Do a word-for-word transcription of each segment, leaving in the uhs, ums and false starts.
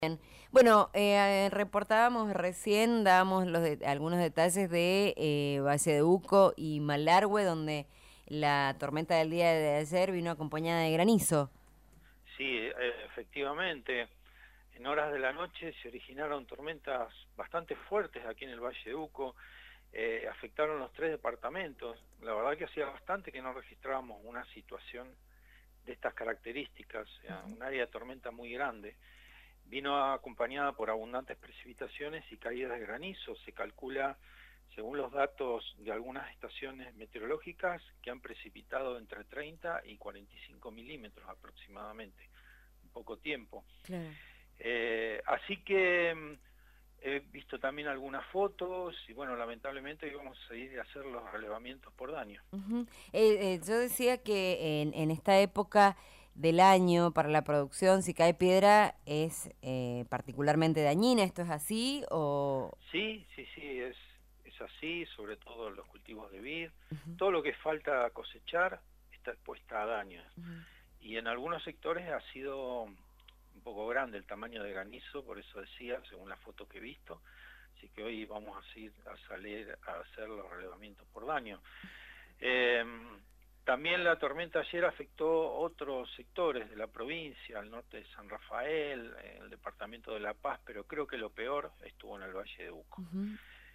Bien. Bueno, eh, reportábamos recién, dábamos los de, algunos detalles de eh, Valle de Uco y Malargüe, donde la tormenta del día de ayer vino acompañada de granizo. Sí, eh, efectivamente, en horas de la noche se originaron tormentas bastante fuertes aquí en el Valle de Uco, eh, afectaron los tres departamentos. La verdad que hacía bastante que no registrábamos una situación de estas características, o sea, un área de tormenta muy grande. Vino acompañada por abundantes precipitaciones y caídas de granizo. Se calcula, según los datos de algunas estaciones meteorológicas, que han precipitado entre treinta y cuarenta y cinco milímetros aproximadamente, en poco tiempo. Claro. Eh, así que mm, he visto también algunas fotos y bueno, lamentablemente hoy vamos a ir a hacer los relevamientos por daño. Ujú. Eh, eh, yo decía que en, en esta época del año para la producción, si cae piedra, es eh, particularmente dañina. ¿Esto es así o...? Sí, sí, sí, es, es así, sobre todo los cultivos de vid. Ujú, Todo lo que falta cosechar está expuesta a daños. ujú. Y en algunos sectores ha sido un poco grande el tamaño de granizo, por eso decía, según la foto que he visto. Así que hoy vamos a, ir a salir a hacer los relevamientos por daño. Eh, También la tormenta ayer afectó otros sectores de la provincia, al norte de San Rafael, el departamento de La Paz, pero creo que lo peor estuvo en el Valle de Uco. Ujú.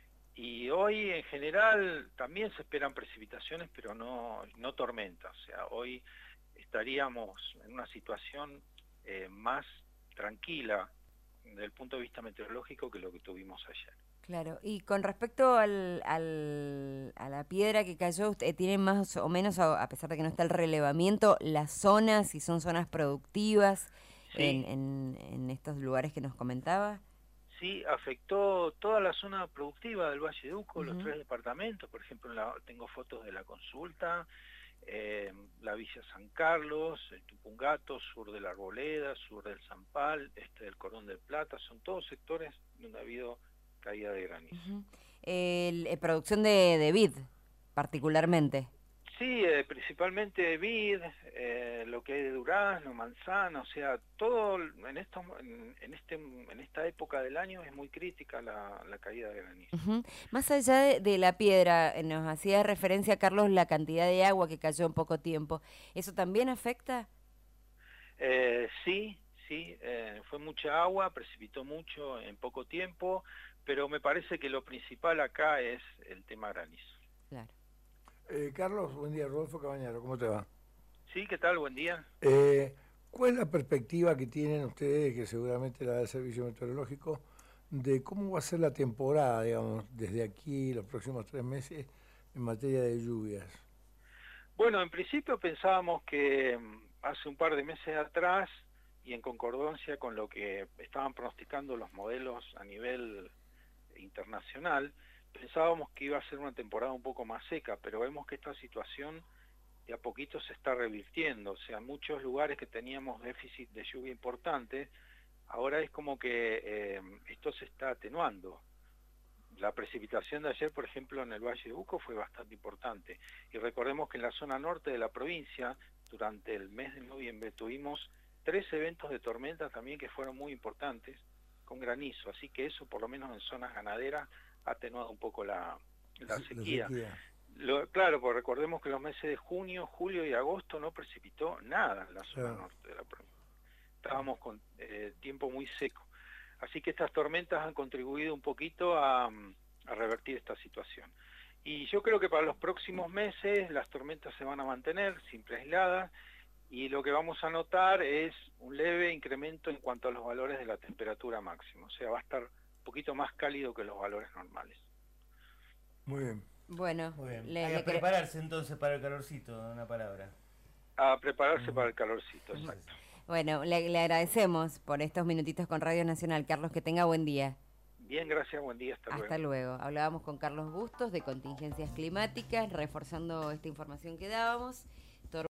Y hoy en general también se esperan precipitaciones, pero no, no tormentas. O sea, hoy estaríamos en una situación eh, más tranquila desde el punto de vista meteorológico que lo que tuvimos ayer. Claro, y con respecto al, al, a la piedra que cayó, ¿usted tiene más o menos, a, a pesar de que no está el relevamiento, las zonas, si son zonas productivas en, Sí, en, en estos lugares que nos comentaba? sí, afectó toda la zona productiva del Valle de Uco, los Ujú. tres departamentos. Por ejemplo, en la, tengo fotos de La Consulta, eh, la Villa San Carlos, el Tupungato, sur de la Arboleda, sur del Zampal, este del Cordón del Plata. Son todos sectores donde ha habido caída de granizo. Ujú. El, eh, producción de, de vid, particularmente. Sí, eh, principalmente vid, eh, lo que hay de durazno, manzana, o sea, todo en, estos, en, en, este, en esta época del año es muy crítica la, la caída de granizo. Ujú. Más allá de, de la piedra, eh, nos hacía referencia, Carlos, la cantidad de agua que cayó en poco tiempo. ¿Eso también afecta? Eh, sí, sí, eh, fue mucha agua, precipitó mucho en poco tiempo, pero me parece que lo principal acá es el tema granizo. Claro. Eh, Carlos, buen día, Rodolfo Cabañaro, ¿cómo te va? Sí, ¿qué tal? Buen día. Eh, ¿Cuál es la perspectiva que tienen ustedes, que seguramente la del Servicio Meteorológico, de cómo va a ser la temporada, digamos, desde aquí, los próximos tres meses, en materia de lluvias? Bueno, en principio pensábamos que mm, hace un par de meses atrás, y en concordancia con lo que estaban pronosticando los modelos a nivel internacional, pensábamos que iba a ser una temporada un poco más seca, pero vemos que esta situación de a poquito se está revirtiendo. O sea, muchos lugares que teníamos déficit de lluvia importante, ahora es como que eh, esto se está atenuando. La precipitación de ayer, por ejemplo, en el Valle de Uco fue bastante importante. Y recordemos que en la zona norte de la provincia, durante el mes de noviembre, tuvimos tres eventos de tormenta también que fueron muy importantes, con granizo. Así que eso, por lo menos en zonas ganaderas, ha atenuado un poco la, la La sequía. sequía. Lo, claro, porque recordemos que los meses de junio, julio y agosto no precipitó nada en la zona Claro. norte de la provincia. Estábamos con eh, tiempo muy seco. Así que estas tormentas han contribuido un poquito a, a revertir esta situación. Y yo creo que para los próximos meses las tormentas se van a mantener siempre aisladas y lo que vamos a notar es un leve incremento en cuanto a los valores de la temperatura máxima. O sea, va a estar un poquito más cálido que los valores normales. Muy bien, Bueno, muy bien. le, Hay que le quere- prepararse entonces para el calorcito, una palabra. A prepararse Ujú. para el calorcito, Sí, exacto. sí. bueno, le, le agradecemos por estos minutitos con Radio Nacional. Carlos, que tenga buen día. Bien, gracias, buen día, hasta Hasta luego. luego. Hablábamos con Carlos Bustos de contingencias climáticas, reforzando esta información que dábamos.